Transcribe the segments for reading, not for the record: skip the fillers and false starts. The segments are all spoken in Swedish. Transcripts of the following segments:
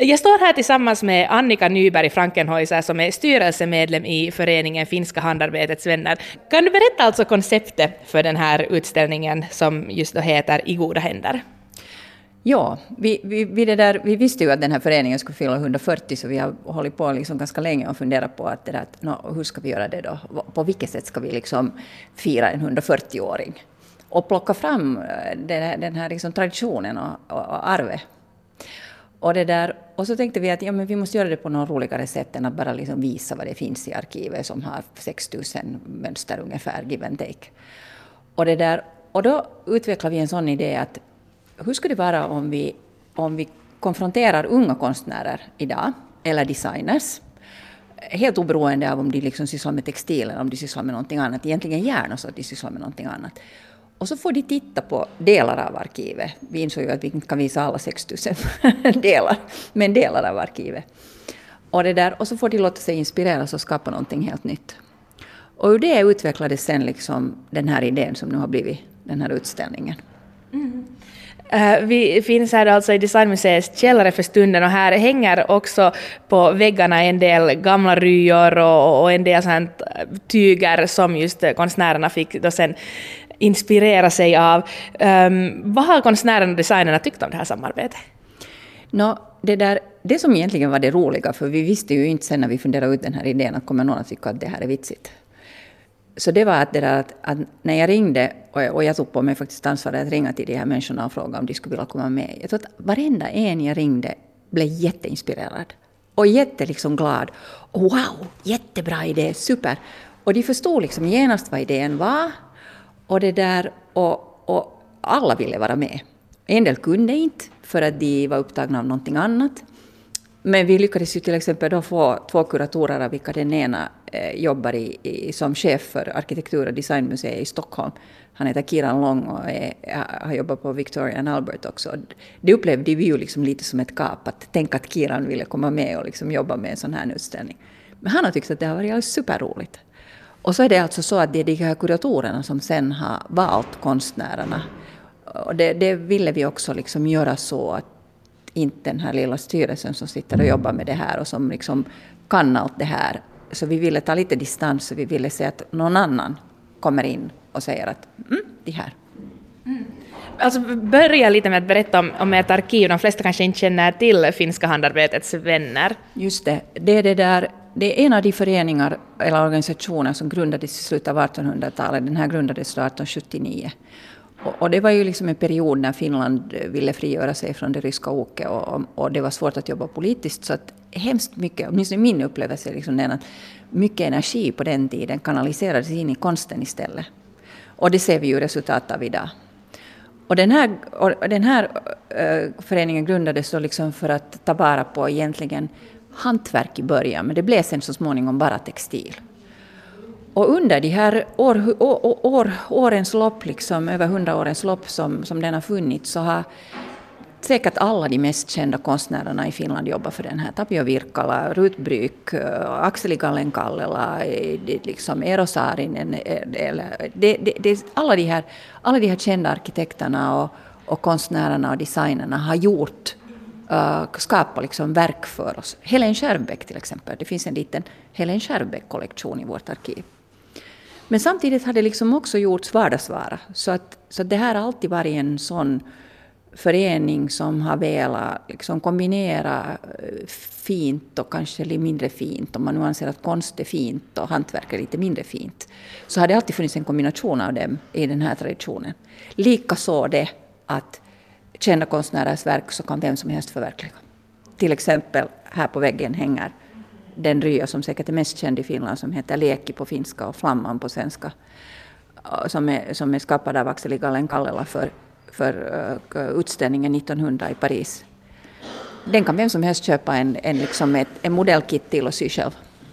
Jag står här tillsammans med Annika Nyberg Frankenhäuser som är styrelsemedlem i föreningen Finska handarbetets vänner. Kan du berätta alltså konceptet för den här utställningen som just då heter I goda händer? Ja, vi visste ju att den här föreningen skulle fylla 140, så vi har hållit på liksom ganska länge och funderat på att hur ska vi göra det då? På vilket sätt ska vi liksom fira en 140-åring? Och plocka fram den här liksom traditionen och arvet. Och så tänkte vi att men vi måste göra det på något roligare sätt än att bara liksom visa vad det finns i arkivet som har 6000 mönster ungefär, give and take. Och då utvecklade vi en sån idé att hur skulle det vara om vi konfronterar unga konstnärer idag, eller designers, helt oberoende av om de liksom sysslar med textil eller om de sysslar med någonting annat, egentligen gärna så att de sysslar med någonting annat. Och så får de titta på delar av arkivet. Vi insåg ju att vi inte kan visa alla 6000 delar, men delar av arkivet. Och så får de låta sig inspireras och skapa någonting helt nytt. Och ur det utvecklades sen liksom den här idén som nu har blivit den här utställningen. Mm. Vi finns här alltså i Designmuseets källare för stunden och här hänger också på väggarna en del gamla ryor och en del sånt tyger som just konstnärerna fick då sen inspirera sig av. Vad har konstnärerna och designerna tyckt om det här samarbetet? Det som egentligen var det roliga, för vi visste ju inte sen när vi funderade ut den här idén att kommer någon att tycka att det här är vitsigt. Så det var att när jag ringde, och jag tog på mig faktiskt ansvaret att ringa till de här människorna och fråga om de skulle vilja komma med. Jag tror att varenda en jag ringde blev jätteinspirerad och liksom glad. Och wow, jättebra idé, super. Och de förstod liksom genast vad idén var. Och alla ville vara med. En del kunde inte för att de var upptagna av någonting annat. Men vi lyckades ju till exempel då få 2 kuratorer, av vilka den ena jobbar som chef för arkitektur- och designmuseet i Stockholm. Han heter Kiran Long och har jobbat på Victoria and Albert också. Det upplevde vi ju liksom lite som ett kap, att tänka att Kiran ville komma med och liksom jobba med en sån här utställning. Men han har tyckt att det har varit superroligt. Och så är det alltså så att det är de här kuratorerna som sen har valt konstnärerna. Och det ville vi också liksom göra så att inte den här lilla styrelsen som sitter och jobbar med det här och som liksom kan allt det här. Så vi ville ta lite distans och vi ville se att någon annan kommer in och säger att det här. Mm. Alltså börja lite med att berätta om ert arkiv. De flesta kanske inte känner till Finska handarbetets vänner. Just det. Det är en av de föreningar eller organisationer som grundades i slutet av 1800-talet. Den här grundades 1879. Och det var ju liksom en period när Finland ville frigöra sig från det ryska oket och det var svårt att jobba politiskt. Så att hemskt mycket, åtminstone min upplevelse är liksom den att mycket energi på den tiden kanaliserades in i konsten istället. Och det ser vi ju resultat av idag. Och den här föreningen grundades då liksom för att ta vara på egentligen hantverk i början, men det blev sen så småningom bara textil. Och under de här årens lopp, liksom över 100 årens lopp som den har funnits, så har säkert alla de mest kända konstnärerna i Finland jobbat för den här. Tapio Virkkala, Ruth Bryk, Akseli Gallen-Kallela, liksom Eero Saarinen. Alla de här kända arkitekterna och konstnärerna och designerna har skapat liksom verk för oss. Helen Skärbeck till exempel. Det finns en liten Helen Skärbeck-kollektion i vårt arkiv. Men samtidigt har det liksom också gjorts vardagsvara. Så det här har alltid varit en sån förening som har velat liksom kombinera fint och kanske lite mindre fint. Om man nu anser att konst är fint och hantverk är lite mindre fint, så har det alltid funnits en kombination av dem i den här traditionen. Likaså det att kända konstnärers verk så kan vem som helst förverkliga. Till exempel här på väggen hänger den rya som säkert är mest känd i Finland, som heter Leki på finska och Flamman på svenska, som är skapad av Akseli Gallen-Kallela för utställningen 1900 i Paris. Den kan vem som helst köpa en modellkit till och sy själv.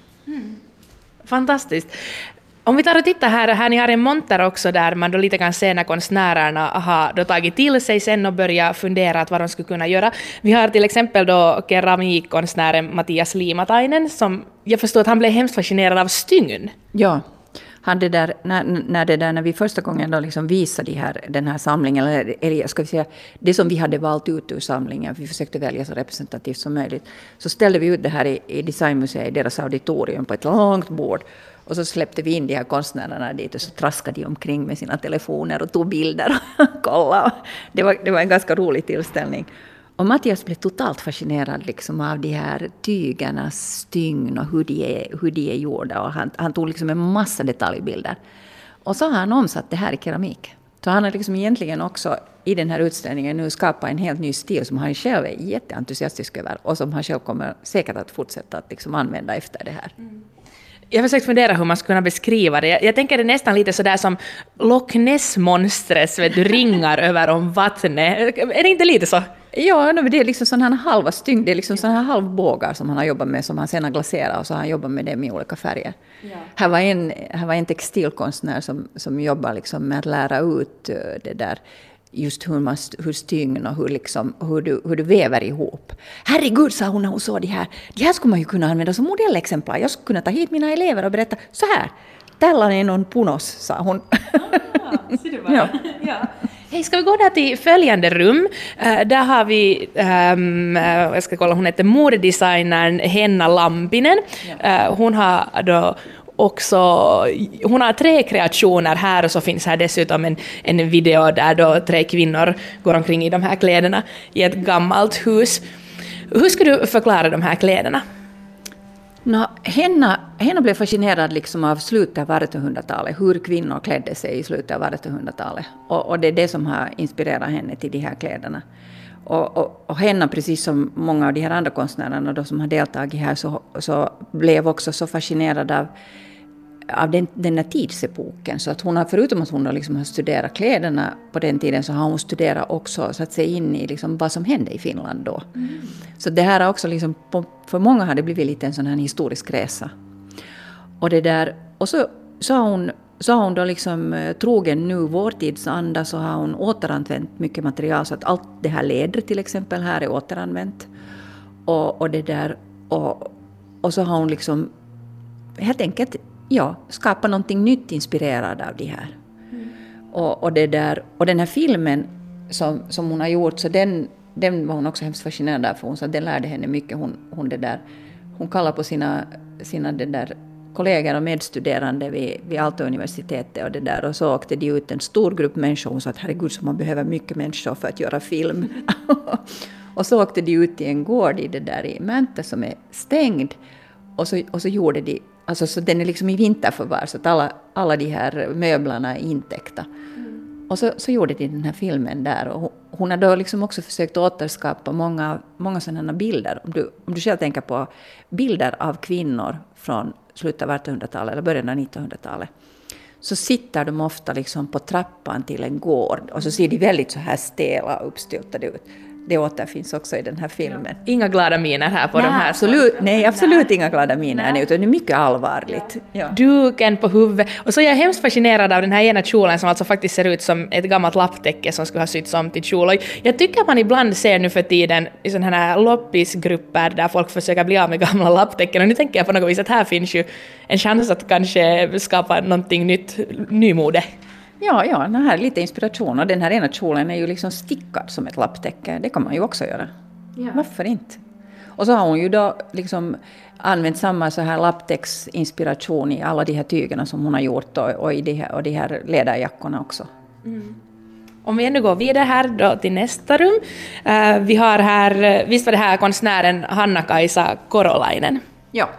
Fantastiskt. Om vi tar och tittar här ni har en monter också där man då lite kan se när konstnärerna har då tagit till sig sen och börjat fundera att vad de skulle kunna göra. Vi har till exempel då keramikkonstnären Mattias Limatainen, som jag förstår att han blev hemskt fascinerad av stygn. Ja, han det där, när vi första gången då liksom visade den här samlingen, eller ska vi säga, det som vi hade valt ut ur samlingen, vi försökte välja så representativt som möjligt, så ställde vi ut det här i Designmuseet, i deras auditorium på ett långt bord. Och så släppte vi in de här konstnärerna dit och så traskade de omkring med sina telefoner och tog bilder och kollade. Det var en ganska rolig tillställning. Och Mattias blev totalt fascinerad liksom av de här tygernas stygn och hur de är gjorda. Och han tog liksom en massa detaljbilder. Och så har han omsatt det här i keramik. Så han har liksom egentligen också i den här utställningen nu skapat en helt ny stil som han själv är jätteentusiastisk över. Och som han själv kommer säkert att fortsätta att liksom använda efter det här. Mm. Jag har försökt fundera hur man ska kunna beskriva det. Jag tänker det nästan lite sådär som Loch Ness-monstrets ringar över om vattnet. Är det inte lite så? Ja, det är liksom sådana här halva stygn, det är liksom sådana här halvbågar som han har jobbat med, som han sen har glaserat och så har han jobbat med det med olika färger. Ja. Här var en textilkonstnär som jobbar liksom med att lära ut det där, just hur stygn och hur du väver ihop. Herregud, sa hon när hon såg det här skulle man ju kunna använda som modellexemplar. Jag skulle kunna ta hit mina elever och berätta så här. Tällainen är någon punos, sa hon. Ser du bara? Ja. Hej, ska vi gå där till följande rum? Där har vi, jag ska kolla, hon heter modedesignern Henna Lampinen. Hon har då hon har 3 kreationer här och så finns här dessutom en video där då 3 kvinnor går omkring i de här kläderna i ett gammalt hus. Hur skulle du förklara de här kläderna? Henna blev fascinerad liksom av slutet av 1800-talet, hur kvinnor klädde sig i slutet av 1800-talet. Och det är det som har inspirerat henne till de här kläderna. Och Henna, precis som många av de här andra konstnärerna då, som har deltagit här, så blev också så fascinerad av den här tidsepoken. Så att hon har, förutom att hon liksom har studerat kläderna på den tiden, så har hon studerat också, satt sig in i liksom vad som hände i Finland då. Mm. Så det här har också liksom, för många har det blivit lite en sån här historisk resa. Och det där, och så har hon då liksom trogen nu vårtidsanda, så har hon återanvänt mycket material, så att allt det här läder till exempel här är återanvänt. Och det där, och så har hon liksom helt enkelt skapa någonting nytt inspirerad av det här. Mm. Och det där, och den här filmen som hon har gjort, så den var hon också hemskt fascinerad av, för hon sa att den lärde henne mycket. Hon kallar på sina det där kollegor och medstuderande vid Aalto-universitetet och det där, och så åkte de ut en stor grupp människor. Hon sa att herregud, så man behöver mycket människor för att göra film. Och så åkte de ut i en gård i Mäntä som är stängd, och så gjorde de, alltså, så den är liksom i vinterförvar, så att alla de här möblerna är intäckta. Mm. Och så gjorde de den här filmen där, och hon har då liksom också försökt återskapa många sådana bilder. Om du själv tänker på bilder av kvinnor från slutet av 1800-talet eller början av 1900-talet, så sitter de ofta liksom på trappan till en gård, och så ser de väldigt så här stela och uppstyltade ut. Det återfinns också i den här filmen. Ja. Inga glada miner här på de här. Absolut inga glada miner, utan det är mycket allvarligt. Ja. Duken på huvudet. Och så är jag hemskt fascinerad av den här ena kjolen som alltså faktiskt ser ut som ett gammalt lapptäcke som skulle ha sytts om till kjol. Och jag tycker att man ibland ser nu för tiden i sådana här loppisgrupper där folk försöker bli av med gamla lapptäcken. Och nu tänker jag på något vis att här finns ju en chans att kanske skapa någonting nytt, nymode. Ja, den här är lite inspiration, och den här ena kjolen är ju liksom stickad som ett lapptäcke. Det kan man ju också göra. Ja. Varför inte? Och så har hon ju då liksom använt samma så här lapptäcksinspiration i alla de här tygerna som hon har gjort, och i de här läderjackorna också. Mm. Om vi ändå går vidare här då till nästa rum. Vi har här, visst var det här konstnären Hanna-Kaisa Korolainen? Ja.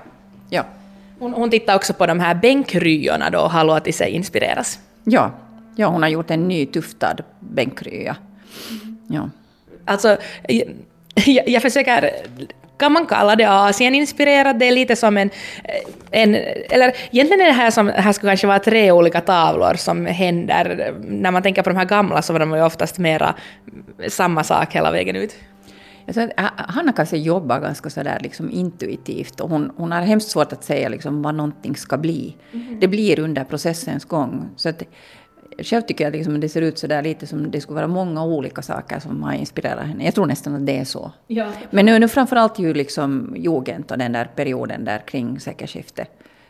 Hon tittar också på de här bänkryjorna då och har låtit sig inspireras. Ja, hon har gjort en ny tuftad bänkrya. Ja. Alltså, jag försöker, kan man kalla det Asien-inspirerat? Det är lite som en eller egentligen är det här ska kanske vara 3 olika tavlor som händer. När man tänker på de här gamla så var de ju oftast mera samma sak hela vägen ut. Hanna kanske jobbar ganska sådär liksom intuitivt, och hon har hemskt svårt att säga liksom vad någonting ska bli. Mm. Det blir under processens gång. Så att, själv tycker jag liksom det ser ut sådär lite som det skulle vara många olika saker som har inspirerat henne. Jag tror nästan att det är så. Ja. Men nu framförallt ju liksom jugend och den där perioden där kring sekelskiftet.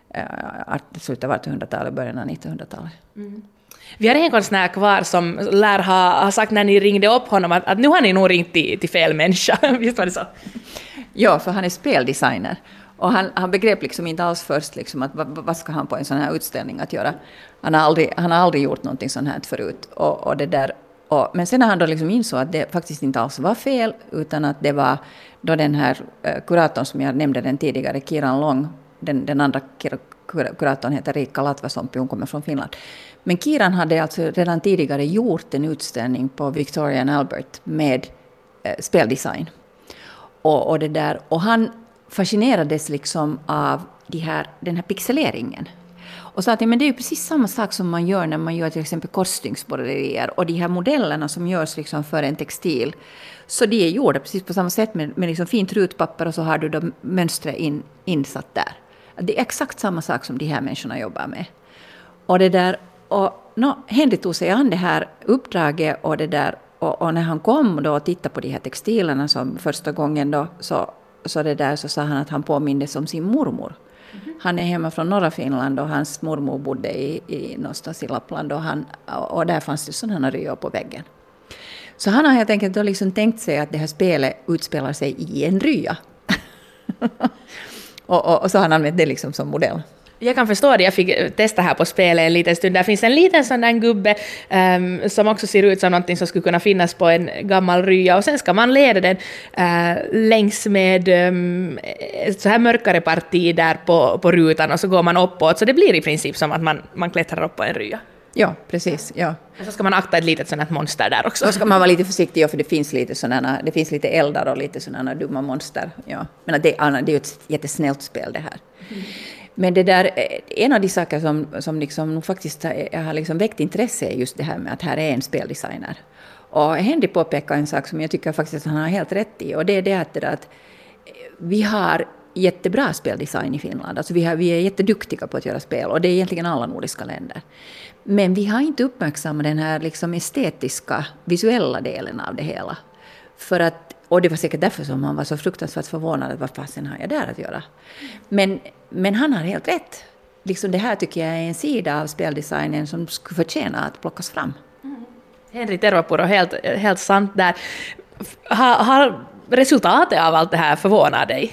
slutet av 1800-talet, början av 1900-talet. Vi har en konstnär kvar som lär ha sagt när ni ringde upp honom att nu har ni nog ringt till fel människa. Visst var det så? Ja, för han är speldesigner. Och han begrep liksom inte alls först liksom att vad ska han på en sån här utställning att göra. Han har aldrig gjort någonting sånt här förut. Och det där, men sen när han då liksom insåg att det faktiskt inte alls var fel, utan att det var då den här kuratorn som jag nämnde den tidigare, Kiran Long, den andra kuratorn heter Riikka Latvasompi, hon kommer från Finland. Men Kiran hade alltså redan tidigare gjort en utställning på Victoria and Albert med speldesign. Och det där, och han fascinerades liksom av den här pixeleringen. Och sa att men det är ju precis samma sak som man gör när man gör till exempel korsstygnsbroderier. Och de här modellerna som görs liksom för en textil. Så de är gjorda precis på samma sätt med liksom fint rutpapper och så har du då mönstret insatt där. Det är exakt samma sak som de här människorna jobbar med. Och det där, och Henry tog sig an det här uppdraget och det där. Och när han kom då och tittade på de här textilerna som första gången då så det där så sa han att han påmindes om sin mormor. Han är hemma från norra Finland och hans mormor bodde i någonstans i Lappland och där fanns det sådana ryor på väggen. Så han har helt enkelt då liksom tänkt sig att det här spelet utspelar sig i en rya. och så har han använt det liksom som modell. Jag kan förstå det, jag fick testa här på spelet en liten stund. Där finns en liten sån där gubbe som också ser ut som någonting som skulle kunna finnas på en gammal rya. Och sen ska man leda den längs med så här mörkare parti där på rutan och så går man uppåt. Så det blir i princip som att man klättrar upp på en rya. Ja, precis. Ja. Och så ska man akta ett litet sådant monster där också. Då ska man vara lite försiktig, för det finns lite eldar och lite sådana dumma monster. Ja. Men det är ju ett jättesnällt spel det här. Men det där, en av de saker som liksom faktiskt har liksom väckt intresse är just det här med att här är en speldesigner. Och Henry påpekar en sak som jag tycker faktiskt att han har helt rätt i. Och det är det att vi har jättebra speldesign i Finland. Alltså vi är jätteduktiga på att göra spel. Och det är egentligen alla nordiska länder. Men vi har inte uppmärksammat den här liksom estetiska, visuella delen av det hela. Och det var säkert därför som han var så fruktansvärt förvånad att vad fasen har jag där att göra. Men han har helt rätt. Liksom det här tycker jag är en sida av speldesignen som skulle förtjäna att plockas fram. Henry Tervapuro, helt sant där. Har resultatet av allt det här förvånat dig?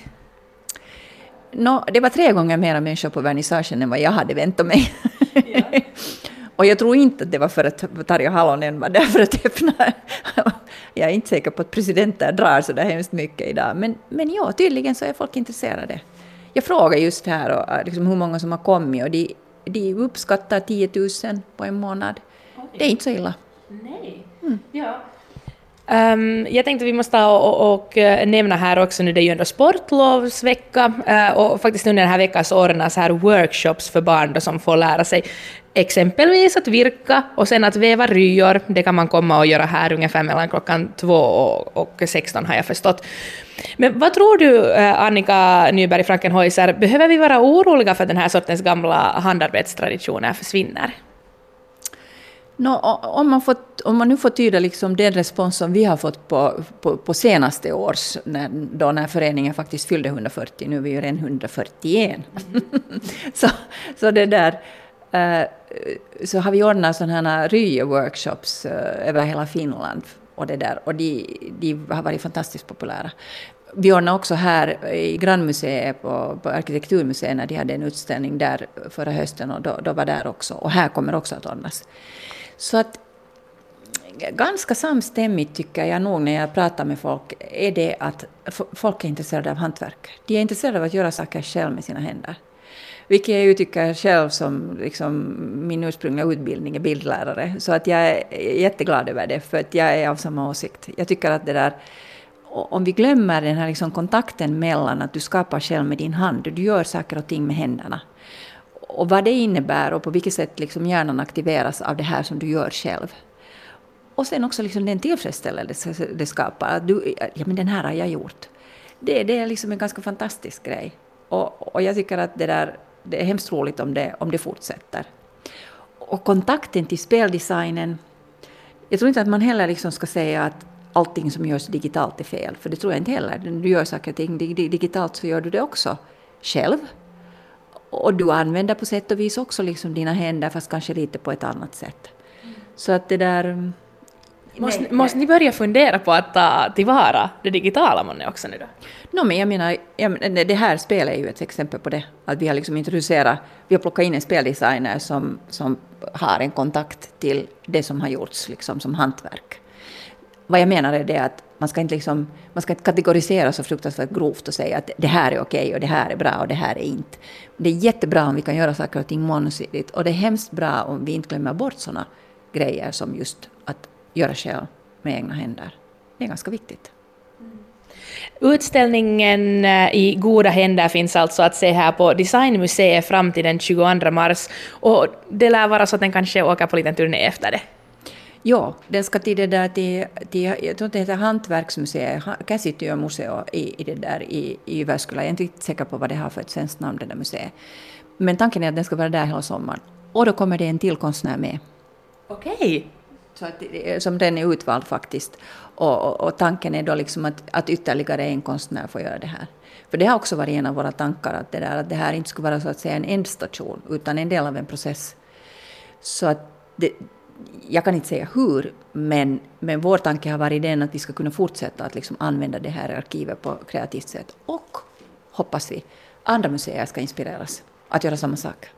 Det var 3 gånger mer människor på vernissagen än vad jag hade väntat mig. Ja. Och jag tror inte att det var för att Tarja Halonen var där för att öppna. Jag är inte säker på att presidenten drar så där hemskt mycket idag. Men ja, tydligen så är folk intresserade. Jag frågar just här och, liksom, hur många som har kommit och de uppskattar 10 000 på en månad. Okay. Det är inte så illa. Nej. Ja. Jag tänkte att vi måste och nämna här också nu, det är ju ändå sportlovsvecka och faktiskt under den här veckan så ordnas här workshops för barn då, som får lära sig exempelvis att virka och sen att väva ryor. Det kan man komma och göra här ungefär mellan klockan 2 och 16 har jag förstått. Men vad tror du, Annika Nyberg-Frankenhäuser, behöver vi vara oroliga för den här sortens gamla handarbetstraditioner försvinner? Om man nu får tyda liksom den respons som vi har fått på senaste års, när föreningen faktiskt fyllde 140, nu är vi ju redan 141. så det där, så har vi ordnat sådana här rye-workshops över hela Finland och det där, och de har varit fantastiskt populära. Vi ordnade också här i Grannmuseet på Arkitekturmuseet när de hade en utställning där förra hösten och då var där också, och här kommer också att ordnas. Så att ganska samstämmigt tycker jag nog när jag pratar med folk är det att folk är intresserade av hantverk. De är intresserade av att göra saker själv med sina händer. Vilket jag ju tycker själv som liksom min ursprungliga utbildning är bildlärare. Så att jag är jätteglad över det, för att jag är av samma åsikt. Jag tycker att det där, om vi glömmer den här liksom kontakten mellan att du skapar själv med din hand, du gör saker och ting med händerna. Och vad det innebär och på vilket sätt liksom hjärnan aktiveras av det här som du gör själv. Och sen också liksom den tillfredsställelse det skapar. Att men den här har jag gjort. Det är liksom en ganska fantastisk grej. Och jag tycker att det är hemskt roligt om det fortsätter. Och kontakten till speldesignen. Jag tror inte att man heller liksom ska säga att allting som görs digitalt är fel. För det tror jag inte heller. När du gör saker och ting digitalt så gör du det också själv. Och du använder på sätt och vis också liksom dina händer, fast kanske lite på ett annat sätt. Så att det där... Måste ni börja fundera på att ta tillvara det digitala månne också nu då? Men jag menar, det här spelet är ju ett exempel på det. Att vi har liksom introducerat, vi har plockat in en speldesigner som har en kontakt till det som har gjorts liksom som hantverk. Vad jag menar är det att man ska inte kategorisera så fruktansvärt grovt och säga att det här är okej och det här är bra och det här är inte. Det är jättebra om vi kan göra saker och ting mångsidigt, och det är hemskt bra om vi inte glömmer bort sådana grejer som just att göra själv med egna händer. Det är ganska viktigt. Utställningen i goda händer finns alltså att se här på Designmuseet fram till den 22 mars. Och det lär vara så att den kanske åker på en liten turné efter det. Ja, den ska till det där jag tror det heter Hantverksmuseet, Käsityömuseo i Jyväskylä. Jag är inte riktigt säker på vad det har för ett svenskt namn, det där museet. Men tanken är att den ska vara där hela sommaren. Och då kommer det en till konstnär med. Okej. Så att, som den är utvald faktiskt. Och tanken är då liksom att ytterligare en konstnär får göra det här. För det har också varit en av våra tankar att det här inte skulle vara så att säga enändstation utan en del av en process. Så att jag kan inte säga hur, men vår tanke har varit den att vi ska kunna fortsätta att liksom använda det här arkivet på kreativt sätt. Och hoppas vi andra museer ska inspireras att göra samma sak.